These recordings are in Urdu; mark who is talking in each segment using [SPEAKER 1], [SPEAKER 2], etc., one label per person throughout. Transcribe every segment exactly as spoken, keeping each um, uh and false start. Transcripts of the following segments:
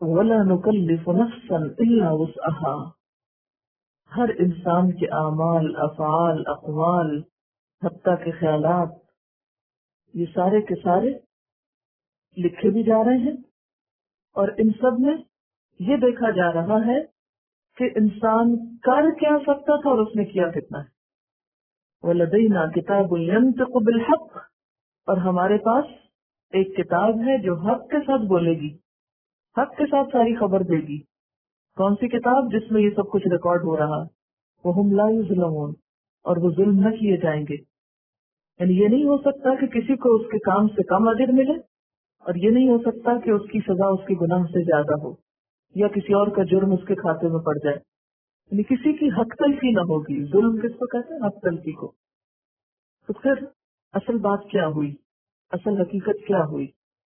[SPEAKER 1] وَلَا نُكَلِّفُ نَفْسًا إِلَّا وُسْعَهَا، ہر انسان کے اعمال، افعال، اقوال، حتیٰ کے خیالات، یہ سارے کے سارے لکھے بھی جا رہے ہیں، اور ان سب میں یہ دیکھا جا رہا ہے کہ انسان کر کیا سکتا تھا اور اس نے کیا کتنا ہے۔ وَلَدَيْنَا كِتَابٌ يَنطِقُ بِالْحَقِّ، اور ہمارے پاس ایک کتاب ہے جو حق کے ساتھ بولے گی، حق کے ساتھ ساری خبر دے گی۔ کون سی کتاب؟ جس میں یہ سب کچھ ریکارڈ ہو رہا ہے۔ وَهُمْ لَا يُظْلَمُونَ، اور وہ ظلم نہ کیے جائیں گے۔ یعنی یہ نہیں ہو سکتا کہ کسی کو اس کے کام سے کم اجر ملے، اور یہ نہیں ہو سکتا کہ اس کی سزا اس کے گناہ سے زیادہ ہو، یا کسی اور کا جرم اس کے کھاتے میں پڑ جائے۔ یعنی کسی کی حق تلفی نہ ہوگی۔ ظلم کس کو کہتے ہیں؟ حق تلفی کو۔ تو پھر اصل بات کیا ہوئی؟ اصل حقیقت کیا ہوئی؟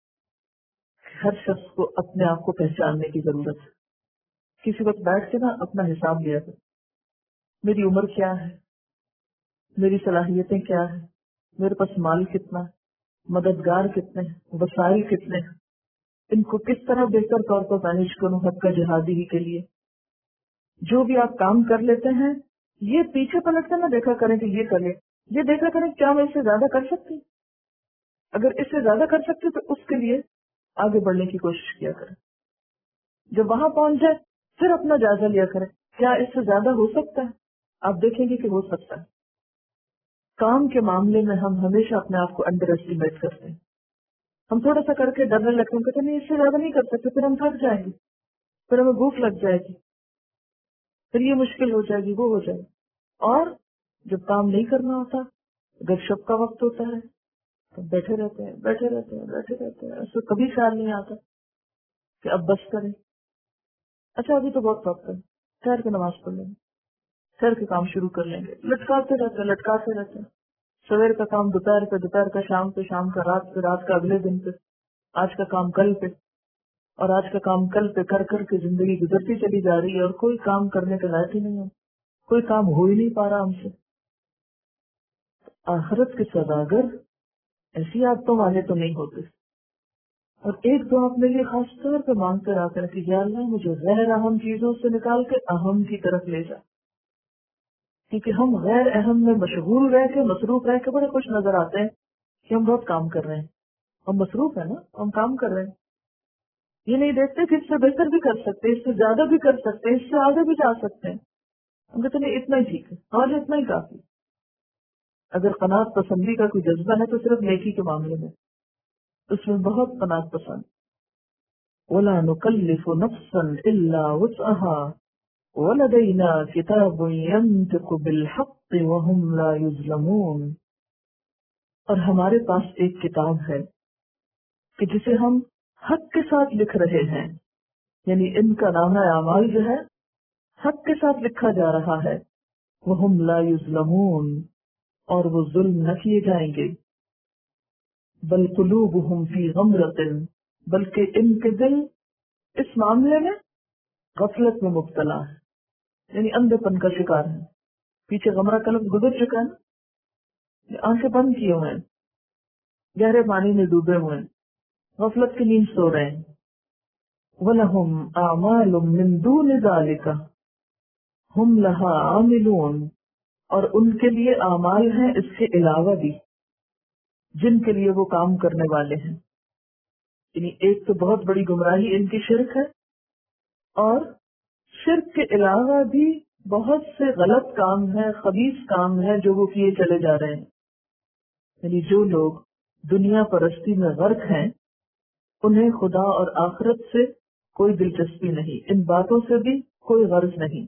[SPEAKER 1] ہر شخص کو اپنے آپ کو پہچاننے کی ضرورت ہے۔ کسی وقت بیٹھ کے نا اپنا حساب لیا کرے، میری عمر کیا ہے، میری صلاحیتیں کیا ہیں، میرے پاس مال کتنا ہے، مددگار کتنے ہیں، وسائل کتنے ہیں، ان کو کس طرح بہتر طور پر مینج کروں حق کا جہادی ہی کے لیے۔ جو بھی آپ کام کر لیتے ہیں، یہ پیچھے پلٹ کر نہ دیکھا کریں کہ یہ کریں، یہ دیکھا کریں کیا میں اس سے زیادہ کر سکتی، اگر اس سے زیادہ کر سکتی تو اس کے لیے آگے بڑھنے کی کوشش کیا کریں۔ جب وہاں پہنچ جائے پھر اپنا جائزہ لیا کریں، کیا اس سے زیادہ ہو سکتا ہے؟ آپ دیکھیں گے کہ ہو سکتا ہے۔ کام کے معاملے میں ہم ہمیشہ اپنے آپ کو انڈر ایسٹیمیٹ کرتے ہیں۔ ہم تھوڑا سا کر کے ڈرنے لگتے ہیں، کہتے ہیں نہیں اس سے زیادہ نہیں کر سکتے، پھر ہم تھک جائیں گے، پھر ہمیں بھوک لگ جائے گی، پھر یہ مشکل ہو جائے گی، وہ ہو جائے گی۔ اور جب کام نہیں کرنا ہوتا، گپ شپ کا وقت ہوتا ہے تو بیٹھے رہتے ہیں بیٹھے رہتے ہیں بیٹھے رہتے ہیں ایسے کبھی خیال نہیں آتا کہ اب بس کریں، اچھا ابھی تو بہت وقت ہے، ٹھہر کے نماز پڑھ لیں گے، ٹھہر کے کام شروع کر لیں گے، لٹکاتے رہتے ہیں لٹکاتے رہتے ہیں، سویر کا کام دوپہر پہ، دوپہر کا شام پہ، شام کا رات پہ، رات کا اگلے دن پہ، آج کا کام کل پہ، اور آج کا کام کل پہ کر کر کے زندگی گزرتی چلی جا رہی ہے، اور کوئی کام کرنے کے لائق ہی نہیں ہے، کوئی کام ہو ہی نہیں پا رہا ہم سے۔ آخرت کے سوداگر ایسی عادتوں والے تو نہیں ہوتے، اور ایک دو اپنے لیے خاص طور پہ مانگتے رہتے ہیں کہ یا اللہ مجھے غیر اہم چیزوں سے نکال کے اہم کی طرف لے جا، کیونکہ ہم غیر اہم میں مشغول رہ کے، مصروف رہ کے بڑے خوش نظر آتے ہیں کہ ہم بہت کام کر رہے ہیں، ہم مصروف ہیں نا، ہم کام کر رہے ہیں، یہ نہیں دیکھتے کہ اس سے بہتر بھی کر سکتے ہیں، اس سے زیادہ بھی کر سکتے ہیں، اس سے آگے بھی جا سکتے ہیں۔ ہم کہتے ہیں اتنا ہی ٹھیک ہے، اور اتنا ہی کافی۔ اگر قناعت پسندی کا کوئی جذبہ ہے تو صرف نیکی کے معاملے میں، اس میں بہت قناعت پسند۔ وَلَا نُكَلِّفُ نَفْسًا إِلَّا وُسْعَهَا وَلَدَيْنَا كِتَابٌ يَنطِقُ بِالْحَقِّ وَهُمْ لَا يُظْلَمُونَ، اور ہمارے پاس ایک کتاب ہے کہ جسے ہم حق کے ساتھ لکھ رہے ہیں، یعنی ان کا نامہ اعمال جو ہے حق کے ساتھ لکھا جا رہا ہے۔ وَهُمْ لَا يُظْلَمُونَ، اور وہ ظلم نہ کیے جائیں گے۔ بل قلوبہم فی غمرۃ، بلکہ ان کے دل اس معاملے میں غفلت میں مبتلا ہے، یعنی اندھے پن کا شکار ہے۔ پیچھے غمرہ کا لفظ گزر چکا ہے نا، آنکھیں بند کیے ہوئے ہیں، گہرے پانی میں ڈوبے ہوئے ہیں، غفلت کی نیند سو رہے ہیں۔ وَلَهُمْ أَعْمَالٌ مِّن دُونِ ذَلِكَ هُمْ لَهَا عَامِلُونَ، اور ان کے لیے اعمال ہیں اس کے علاوہ بھی جن کے لیے وہ کام کرنے والے ہیں۔ یعنی ایک تو بہت بڑی گمراہی ان کی شرک ہے، اور شرک کے علاوہ بھی بہت سے غلط کام ہیں، خبیث کام ہیں جو وہ کیے چلے جا رہے ہیں۔ یعنی جو لوگ دنیا پرستی میں غرق ہیں، انہیں خدا اور آخرت سے کوئی دلچسپی نہیں، ان باتوں سے بھی کوئی غرض نہیں،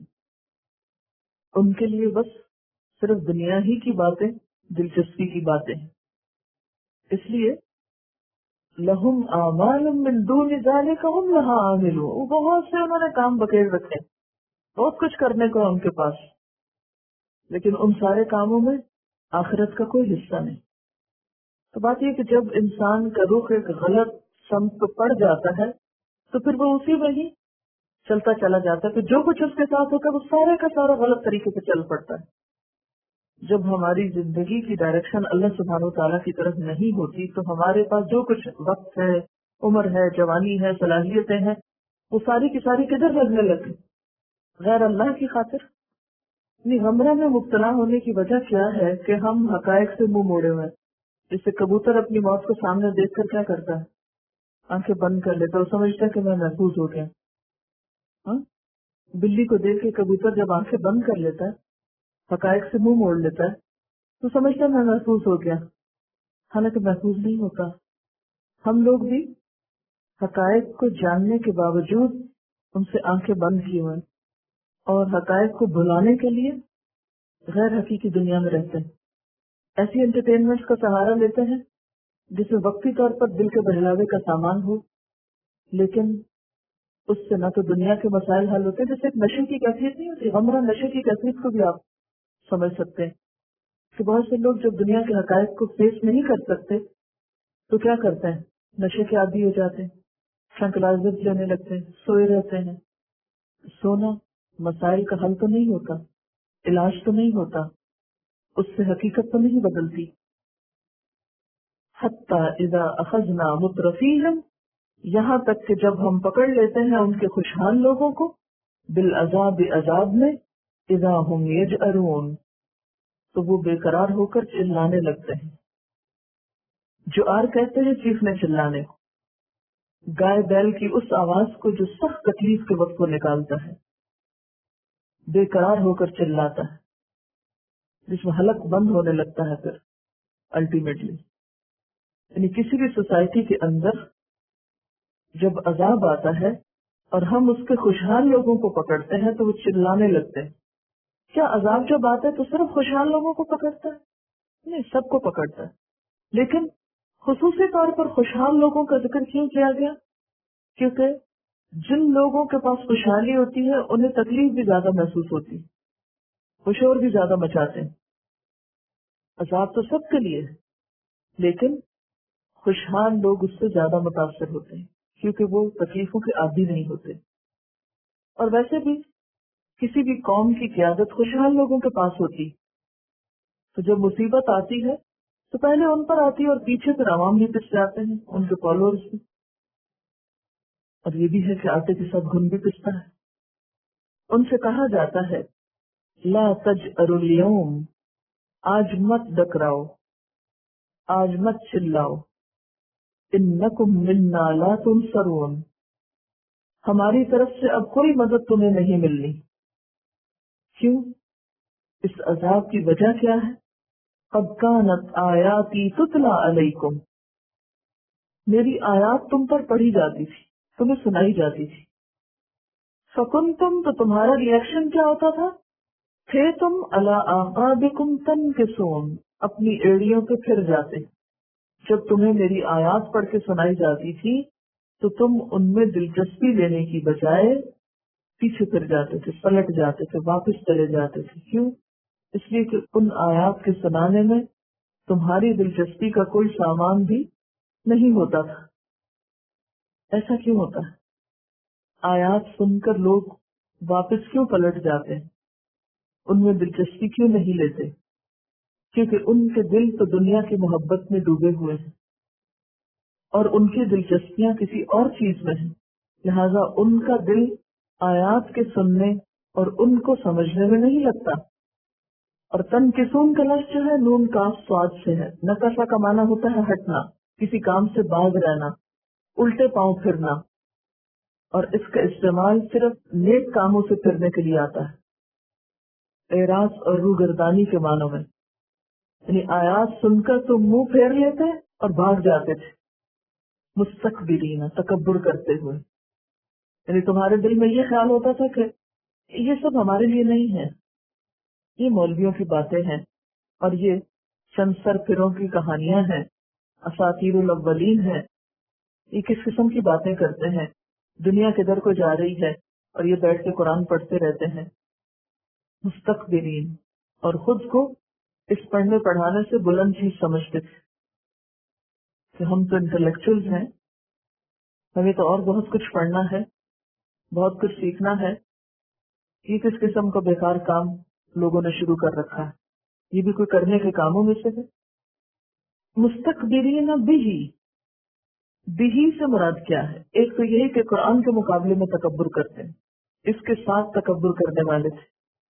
[SPEAKER 1] ان کے لیے بس صرف دنیا ہی کی باتیں دلچسپی کی باتیں ہیں۔ اس لیے لہم اعمال من دون ذلک ہم لہا عاملون، بہت سے انہوں نے کام بکیر رکھے، بہت کچھ کرنے کو ان کے پاس، لیکن ان سارے کاموں میں آخرت کا کوئی حصہ نہیں۔ تو بات یہ کہ جب انسان کا رخ ایک غلط سمت پہ پڑ جاتا ہے تو پھر وہ اسی میں ہی چلتا چلا جاتا ہے، کہ جو کچھ اس کے ساتھ ہوتا ہے وہ سارے کا سارا غلط طریقے سے چل پڑتا ہے۔ جب ہماری زندگی کی ڈائریکشن اللہ سبحانہ وتعالیٰ کی طرف نہیں ہوتی تو ہمارے پاس جو کچھ وقت ہے، عمر ہے، جوانی ہے، صلاحیتیں ہیں، وہ ساری کی ساری کدھر لگنے لگی؟ غیر اللہ کی خاطر. نہیں، غمرہ میں مبتلا ہونے کی وجہ کیا ہے کہ ہم حقائق سے منہ موڑے ہوئے. جیسے کبوتر اپنی موت کو سامنے دیکھ کر کیا کرتا ہے؟ آنکھیں بند کر لیتا ہے، وہ سمجھتا ہے کہ میں محفوظ ہو گیا. ہاں، بلی کو دیکھ کے کبوتر جب آنکھیں بند کر لیتا ہے، حقائق سے منہ موڑ لیتا ہے، تو سمجھتا ہے میں محفوظ ہو گیا، حالانکہ محفوظ نہیں ہوتا. ہم لوگ بھی حقائق کو جاننے کے باوجود ان سے آنکھیں بند کیے ہوئے اور حقائق کو بھلانے کے لیے غیر حقیقی دنیا میں رہتے ہیں. ایسی انٹرٹینمنٹ کا سہارا لیتے ہیں جس میں وقتی طور پر دل کے بہلاوے کا سامان ہو، لیکن اس سے نہ تو دنیا کے مسائل حل ہوتے. جیسے ایک نشے کی کیفیت نہیں ہوتی، غمرہ نشے کی کیفیت کو بھی آپ سمجھ سکتے ہیں کہ بہت سے لوگ جب دنیا کے حقائق کو فیس نہیں کر سکتے تو کیا کرتے ہیں؟ نشے کے عادی ہو جاتے ہیں، ٹرنکلائزر لینے لگتے ہیں، سوئے رہتے ہیں. سونا مسائل کا حل تو نہیں ہوتا، علاج تو نہیں ہوتا، اس سے حقیقت تو نہیں بدلتی. حتی اذا اخذنا مترفیہم، یہاں تک کہ جب ہم پکڑ لیتے ہیں ان کے خوشحال لوگوں کو، بالعذاب عذاب میں، اذا ہم یجأرون، تو وہ بے قرار ہو کر چلانے لگتے ہیں. جو آر کہتے ہیں چیخنے چلانے کو، گائے بیل کی اس آواز کو جو سخت تکلیف کے وقت کو نکالتا ہے، بے قرار ہو کر چلاتا ہے، جس میں حلق بند ہونے لگتا ہے. پھر الٹیمیٹلی یعنی کسی بھی سوسائٹی کے اندر جب عذاب آتا ہے اور ہم اس کے خوشحال لوگوں کو پکڑتے ہیں تو وہ چلانے لگتے ہیں. کیا عذاب جب آتا ہے تو صرف خوشحال لوگوں کو پکڑتا ہے؟ نہیں، سب کو پکڑتا ہے. لیکن خصوصی طور پر خوشحال لوگوں کا ذکر کیوں کیا گیا؟ کیونکہ جن لوگوں کے پاس خوشحالی ہوتی ہے انہیں تکلیف بھی زیادہ محسوس ہوتی ہے، وہ شور بھی زیادہ مچاتے ہیں. عذاب تو سب کے لیے ہے، لیکن خوشحال لوگ اس سے زیادہ متاثر ہوتے ہیں کیونکہ وہ تکلیفوں کے عادی نہیں ہوتے. اور ویسے بھی کسی بھی قوم کی قیادت خوشحال لوگوں کے پاس ہوتی، تو جب مصیبت آتی ہے تو پہلے ان پر آتی ہے اور پیچھے پھر عوام بھی پس جاتے ہیں، ان کے فالوورز بھی. اور یہ بھی ہے کہ آتے کے ساتھ گھن بھی پستا ہے. ان سے کہا جاتا ہے لا تجأروا اليوم، آج مت ڈکراؤ، آج مت چلاؤ، انکم منا لا تنصرون، ہماری طرف سے اب کوئی مدد تمہیں نہیں ملنی. کیوں؟ اس عذاب کی وجہ کیا ہے؟ قد کانت آیاتی تتلا علیکم، میری آیات تم پر پڑھی جاتی تھی، تمہیں سنائی جاتی تھی. فکنتم، تو تمہارا ریئیکشن کیا ہوتا تھا؟ تھے تم علی اعقابکم تنکسون، اپنی ایڑیوں پہ پھر جاتے. جب تمہیں میری آیات پڑھ کے سنائی جاتی تھی تو تم ان میں دلچسپی لینے کی بجائے پیچھے پھر جاتے تھے، پلٹ جاتے تھے، واپس چلے جاتے تھے. کیوں؟ اس لیے کہ ان آیات کے سنانے میں تمہاری دلچسپی کا کوئی سامان بھی نہیں ہوتا تھا. ایسا کیوں ہوتا ہے؟ آیات سن کر لوگ واپس کیوں پلٹ جاتے ہیں؟ ان میں دلچسپی کیوں نہیں لیتے؟ کیونکہ ان کے دل تو دنیا کی محبت میں ڈوبے ہوئے ہیں اور ان کی دلچسپیاں کسی اور چیز میں ہیں. لہذا ان کا دل آیات کے سننے اور ان کو سمجھنے میں نہیں لگتا. اور تن کسون کا لفظ جو ہے نون کاف سواد سے ہے. نقصہ کا معنی ہوتا ہے ہٹنا، کسی کام سے باز رہنا، الٹے پاؤں پھرنا. اور اس کا استعمال صرف نیک کاموں سے پھرنے کے لیے آتا ہے، اعراض اور روگردانی کے معنوں میں. یعنی آیات سن کر تو منہ پھیر لیتے اور بھاگ جاتے تھے، مستکبرین، تکبر کرتے ہوئے. یعنی تمہارے دل میں یہ خیال ہوتا تھا کہ یہ سب ہمارے لیے نہیں ہے، یہ مولویوں کی باتیں ہیں اور یہ چند سرفروں کی کہانیاں ہیں، اساطیر الاولین ہیں. یہ کس قسم کی باتیں کرتے ہیں؟ دنیا کدھر کو جا رہی ہے اور یہ بیٹھ کے قرآن پڑھتے رہتے ہیں. مستکبرین، اور خود کو اس پڑھنے پڑھانے سے بلند چیز سمجھتے تھے کہ ہم تو انٹلیکچوئلز ہیں، ہمیں تو اور بہت کچھ پڑھنا ہے، بہت کچھ سیکھنا ہے. یہ کس قسم کا بیکار کام لوگوں نے شروع کر رکھا ہے؟ یہ بھی کوئی کرنے کے کاموں میں سے ہے؟ مستکبرین بہ، बिही से मुराद क्या है? एक तो यही कि कुरान के मुकाबले में तकब्बुर करते हैं, इसके साथ तकब्बुर करने वाले थे,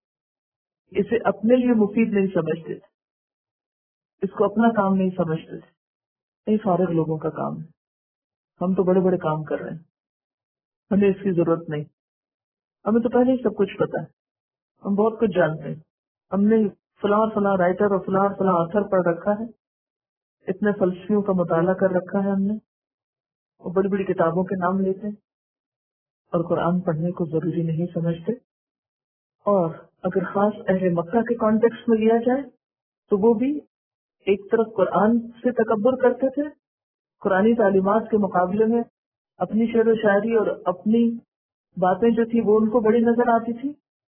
[SPEAKER 1] इसे अपने लिए मुफीद नहीं समझते थे, इसको अपना काम नहीं समझते थे। नहीं, फारिग लोगों का काम है, हम तो बड़े बड़े काम कर रहे हैं, हमें इसकी जरूरत नहीं, हमें तो पहले ही सब कुछ पता है, हम बहुत कुछ जानते हैं, हमने फलां फलां राइटर और फलां फलां ऑथर पढ़ रखा है, इतने फलसफियों का मुताला कर रखा है हमने, और बड़ी बड़ी किताबों के नाम लेते हैं और कुरान पढ़ने को जरूरी नहीं समझते। और अगर खास अहले मक्का के कॉन्टेक्स्ट में लिया जाए तो वो भी एक तरफ कुरान से तकब्बुर करते थे, कुरानी तालीमात के मुकाबले में अपनी शेर व शायरी और अपनी बातें जो थी वो उनको बड़ी नजर आती थी।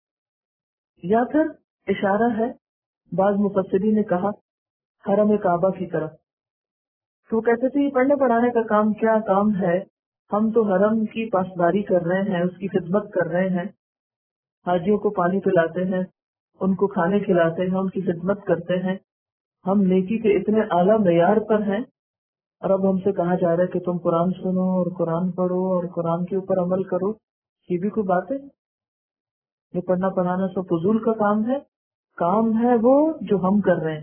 [SPEAKER 1] या फिर इशारा है, बाज मुफस्सिरीन ने कहा हरम काबा की तरफ, तो वो कहते थे ये पढ़ने पढ़ाने का काम क्या काम है, हम तो हरम की पासदारी कर रहे हैं, उसकी खिदमत कर रहे हैं, हाजियों को पानी पिलाते हैं, उनको खाने खिलाते हैं, उनकी खिदमत करते हैं, हम नेकी के इतने आला मेयार पर हैं, और अब हमसे कहा जा रहा है कि तुम कुरान सुनो और कुरान पढ़ो और कुरान के ऊपर अमल करो। ये भी कोई बात है? ये पढ़ना पढ़ाना सब फजूल का काम है? काम है वो जो हम कर रहे हैं।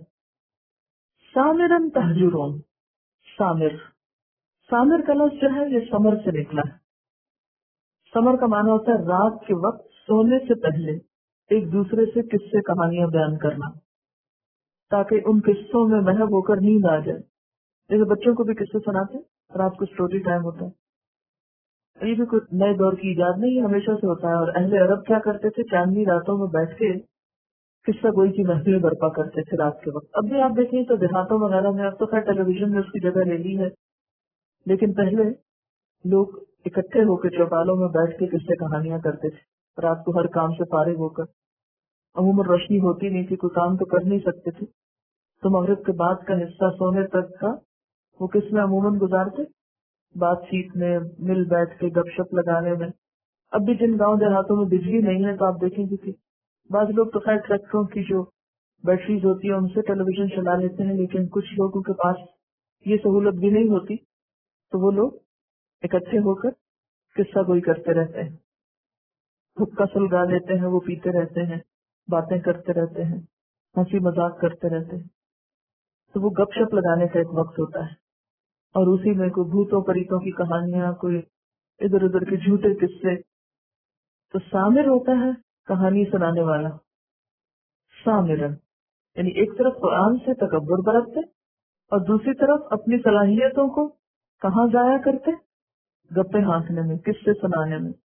[SPEAKER 1] सामिरन तहजुरून, सामिर, सामिर का लफ्ज जो है ये समर से निकला है। समर का माना होता है रात के वक्त सोने से पहले एक दूसरे से किस्से कहानियां बयान करना, ताकि उन किस्सों में महव होकर नींद आ जाए। जैसे बच्चों को भी किस्से सुनाते, रात को स्टोरी टाइम होता है। ये भी कुछ नए दौर की इजाद नहीं, हमेशा से होता है। और अहले अरब क्या करते थे, चांदनी रातों में बैठ के किस्सा गोई की महफिल बर्पा करते थे रात के वक्त। अब भी आप देखें तो देहातों वगैरह में, अब तो खैर टेलीविजन में उसकी जगह ले ली है, लेकिन पहले लोग इकट्ठे होकर चौपालों में बैठ के किस्से कहानियां करते थे रात को, हर काम से फारिग होकर। अमूमन रोशनी होती नहीं थी, कोई काम तो कर नहीं सकते थे, तो मगरिब के बाद का हिस्सा सोने तक का वो किस में अमूमन गुजारते, बातचीत में, मिल बैठ के गपशप लगाने में। अब भी जिन गांव देहातों में बिजली नहीं है तो आप देखेंगे कि बाद लोग तो खैर ट्रैक्टरों की जो बैटरीज होती है उनसे टेलीविजन चला लेते हैं, लेकिन कुछ लोगों के पास ये सहूलत भी नहीं होती, तो वो लोग इकट्ठे होकर किस्सा गोई करते रहते हैं, हुक्का सुलगा लेते हैं, वो पीते रहते हैं, बातें करते रहते हैं, हंसी मजाक करते रहते हैं। तो वो गपशप लगाने का एक वक्त होता है, और उसी में कोई भूतों परीतों की कहानियां, कोई इधर उधर के झूठे किस्से। तो सामिर होता है कहानी सुनाने वाला, सामिरन, यानी एक तरफ कुरान से तकब्बुर बरतते और दूसरी तरफ अपनी सलाहियतों को कहाँ जाया करते, गप्पे हाँकने में, किस्से सुनाने में।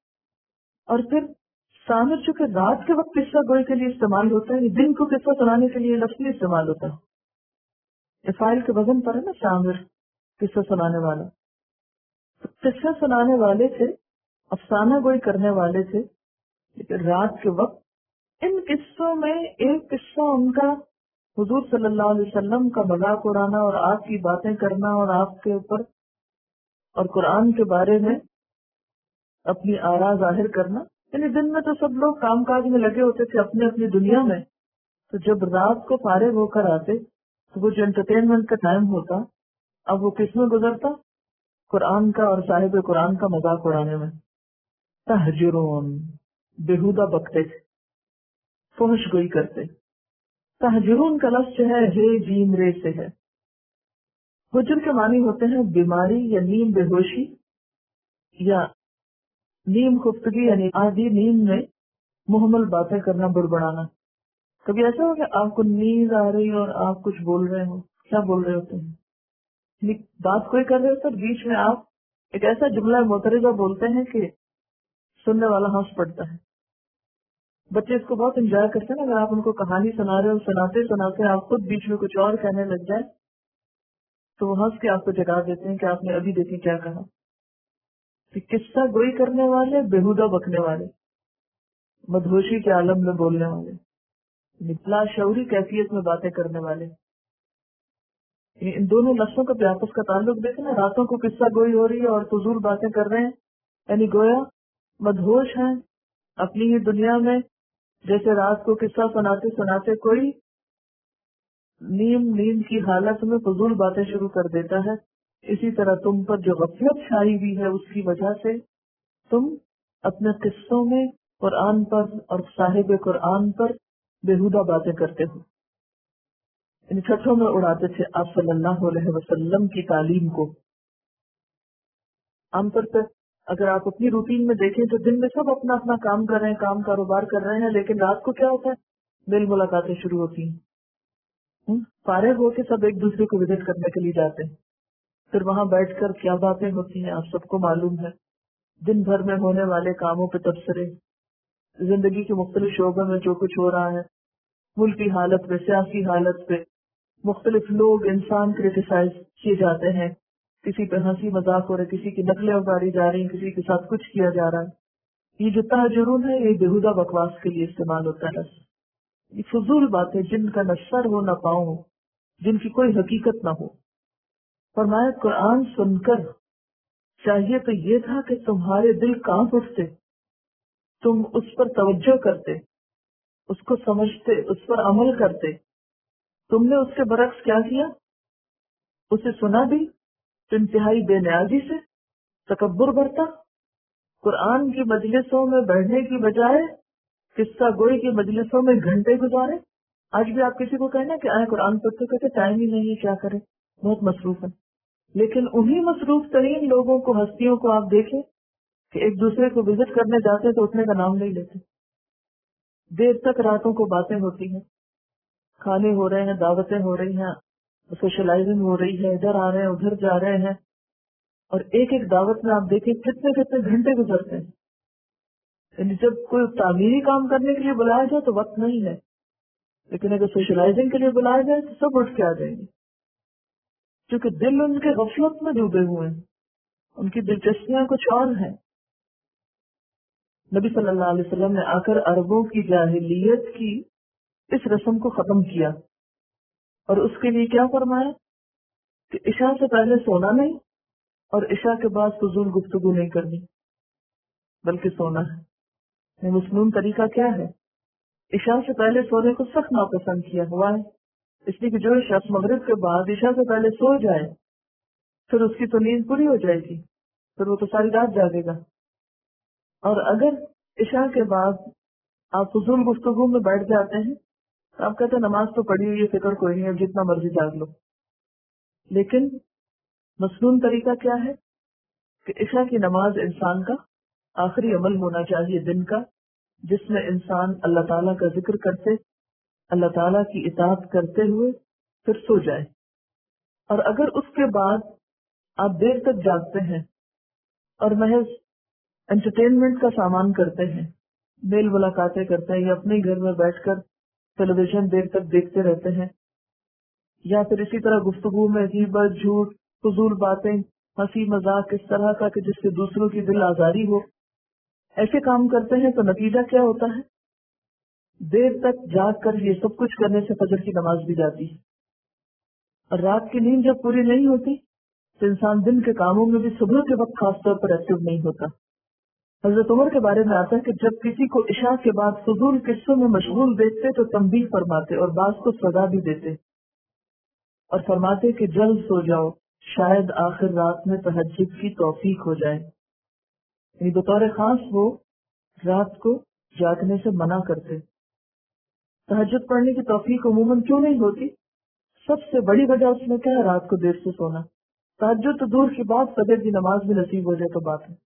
[SPEAKER 1] और फिर सामिर चूंकि रात के वक्त किस्सा गोई के लिए इस्तेमाल होता है, दिन को किस्सा सुनाने के लिए लफ्ज नहीं इस्तेमाल होता। फाइल के वजन पर है ना सामिर, किस्सा सुनाने वाला। तो किस्सा सुनाने वाले थे, अफसाना गोई करने वाले थे, लेकिन रात के वक्त इन किस्सों में एक किस्सा उनका हुजूर सल्लल्लाहु अलैहि वसल्लम का मजाक उड़ाना और आपकी बातें करना और आपके ऊपर और कुरान के बारे में अपनी आरा जाहिर करना। यानी दिन में तो सब लोग कामकाज में लगे होते थे अपने अपनी दुनिया में, तो जब रात को फारिग होकर आते तो वो जो एंटरटेनमेंट का टाइम होता, अब वो किस में गुजरता, कुरान का और साहिब कुरान का मजाक उड़ाने में। तहजुरून, बेहुदा बकते थे, फहश गोई करते। तहजुरून का लफ्ज जो है हे जीम रे से है। हुजर के मानी होते हैं बीमारी या नीम बेहोशी या नीम खुफ्तगी, यानी आधी नींद में मुहम्मल बातें करना, बुड़बड़ाना। कभी ऐसा हो कि आपको नींद आ रही और आप कुछ बोल रहे हो, क्या बोल रहे होते हैं, बात कोई कर रहे हो तो बीच में आप एक ऐसा जुमला मोतरिजा बोलते हैं कि सुनने वाला हंस पड़ता है। बच्चे इसको बहुत एंजॉय करते हैं ना, अगर आप उनको कहानी सुना रहे हो, सुनाते सुनाते आप खुद बीच में कुछ और कहने लग जाए तो वो हंस के आपको जगा देते हैं कि आपने अभी देखी क्या कहा। तो किस्सा गोई करने वाले, बेहुदा बकने वाले, मदहोशी के आलम में बोलने वाले, निपला शौरी कैफियत में बातें करने वाले। इन दोनों लफ्जों का आपस का ताल्लुक देखें ना, रातों को किस्सा गोई हो रही है और फजूल बातें कर रहे हैं, यानी गोया मदहोश हैं अपनी ही दुनिया में। जैसे रात को किस्सा सुनाते सुनाते कोई नींद नींद की हालत में फजूल बातें शुरू कर देता है, اسی طرح تم پر جو غفلت چھائی ہوئی ہے اس کی وجہ سے تم اپنے قصوں میں قرآن پر اور صاحب قرآن پر بےہودہ باتیں کرتے ہو، ان چھٹوں میں اڑاتے تھے آپ صلی اللہ علیہ وسلم کی تعلیم کو۔ عام طور پر اگر آپ اپنی روٹین میں دیکھیں تو دن میں سب اپنا اپنا کام کر رہے ہیں، کام کاروبار کر رہے ہیں، لیکن رات کو کیا ہوتا ہے؟ میل ملاقاتیں شروع ہوتی ہیں، فارغ ہو کے سب ایک دوسرے کو وزٹ کرنے کے لیے جاتے ہیں، پھر وہاں بیٹھ کر کیا باتیں ہوتی ہیں آپ سب کو معلوم ہے۔ دن بھر میں ہونے والے کاموں پہ تبصرے، زندگی کے مختلف شعبوں میں جو کچھ ہو رہا ہے، ملکی حالت پہ، سیاسی حالت پہ مختلف لوگ انسان کریٹیسائز کیے جاتے ہیں، کسی پہ ہنسی مذاق ہو رہا ہے، کسی کی نقلیں اتاری جا رہی ہیں، کسی کے ساتھ کچھ کیا جا رہا ہے۔ یہ جو تہجرون ہے یہ بےہودہ بکواس کے لیے استعمال ہوتا ہے، یہ فضول باتیں جن کا نہ سر ہو نہ پاؤں ہو، جن کی کوئی حقیقت نہ ہو۔ فرمایا قرآن سن کر چاہیے تو یہ تھا کہ تمہارے دل کانپ اٹھتے، تم اس پر توجہ کرتے، اس کو سمجھتے، اس پر عمل کرتے۔ تم نے اس کے برعکس کیا کیا؟ اسے سنا بھی تو انتہائی بے نیازی سے تکبر برتا، قرآن کی مجلسوں میں بیٹھنے کی بجائے قصہ گوئی کی مجلسوں میں گھنٹے گزارے۔ آج بھی آپ کسی کو کہنا کہ آئے قرآن پڑھتے، کہتے ٹائم ہی نہیں ہے، کیا کریں، بہت مصروف ہے۔ لیکن انہی مصروف ترین لوگوں کو، ہستیوں کو آپ دیکھیں کہ ایک دوسرے کو وزٹ کرنے جاتے تو اٹھنے کا نام نہیں لیتے، دیر تک راتوں کو باتیں ہوتی ہیں، کھانے ہو رہے ہیں، دعوتیں ہو رہی ہیں، سوشلائزنگ ہو رہی ہے، ادھر آ رہے ہیں ادھر جا رہے ہیں، اور ایک ایک دعوت میں آپ دیکھیں کتنے کتنے گھنٹے گزرتے ہیں۔ یعنی جب کوئی تعمیری کام کرنے کے لیے بلایا جائے تو وقت نہیں ہے، لیکن اگر سوشلائزنگ کے لیے بلایا جائے تو سب اٹھ کے آ جائیں گے، کیونکہ دل ان کے غفلت میں ڈوبے ہوئے ہیں، ان کی دلچسپیاں کچھ اور ہیں۔ نبی صلی اللہ علیہ وسلم نے آ کر عربوں کی جاہلیت کی اس رسم کو ختم کیا، اور اس کے لیے کیا فرمایا کہ عشاء سے پہلے سونا نہیں اور عشاء کے بعد فضول گفتگو نہیں کرنی، بلکہ سونا ہے۔ یہ مسنون طریقہ کیا ہے؟ عشاء سے پہلے سونے کو سخت ناپسند کیا ہوا ہے، اس لیے کہ جو شخص مغرب کے بعد عشاء سے پہلے سو جائے پھر اس کی تو نیند پوری ہو جائے گی، پھر وہ تو ساری رات جاگے گا۔ اور اگر عشاء کے بعد آپ فضول گفتگو میں بیٹھ جاتے ہیں تو آپ کہتے ہیں نماز تو پڑھی ہوئی ہے، فکر کوئی نہیں، اب جتنا مرضی جاگ لو۔ لیکن مسنون طریقہ کیا ہے کہ عشاء کی نماز انسان کا آخری عمل ہونا چاہیے دن کا، جس میں انسان اللہ تعالیٰ کا ذکر کرتے، اللہ تعالیٰ کی اطاعت کرتے ہوئے پھر سو جائے۔ اور اگر اس کے بعد آپ دیر تک جاگتے ہیں اور محض انٹرٹینمنٹ کا سامان کرتے ہیں، میل ملاقاتیں کرتے ہیں، یا اپنے گھر میں بیٹھ کر ٹیلی ویژن دیر تک دیکھتے رہتے ہیں، یا پھر اسی طرح گفتگو میں غیبت، جھوٹ، فضول باتیں، ہنسی مذاق اس طرح کا کہ جس سے دوسروں کی دل آزاری ہو، ایسے کام کرتے ہیں تو نتیجہ کیا ہوتا ہے؟ دیر تک جاگ کر یہ سب کچھ کرنے سے فجر کی نماز بھی جاتی ہے، اور رات کی نیند جب پوری نہیں ہوتی تو انسان دن کے کاموں میں بھی صبح کے وقت خاص طور پر ایکٹیو نہیں ہوتا۔ حضرت عمر کے بارے میں آتا ہے کہ جب کسی کو عشاء کے بعد فضول قصوں میں مشغول دیکھتے تو تنبیہ فرماتے اور بعض کو سزا بھی دیتے، اور فرماتے کہ جلد سو جاؤ، شاید آخر رات میں تہجد کی توفیق ہو جائے۔ یعنی بطور خاص وہ رات کو جاگنے سے منع کرتے۔ تہجد پڑھنے کی توفیق عموماً کیوں نہیں ہوتی؟ سب سے بڑی وجہ اس میں کیا ہے؟ رات کو دیر سے سونا۔ تہجد تو دور کی بات، فجر کی نماز بھی نصیب ہو جائے تو بات ہے۔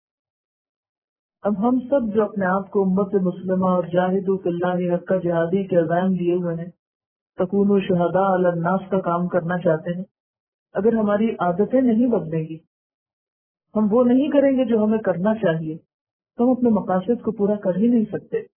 [SPEAKER 1] اب ہم سب جو اپنے آپ کو امت مسلمہ اور جاہدوا فی اللہ حق جہادی کے عزائم دیے ہوئے ہیں، تکونوا شہداء علی الناس کا کام کرنا چاہتے ہیں، اگر ہماری عادتیں نہیں بدلیں گی، ہم وہ نہیں کریں گے جو ہمیں کرنا چاہیے، تو ہم اپنے مقاصد کو پورا کر ہی نہیں سکتے۔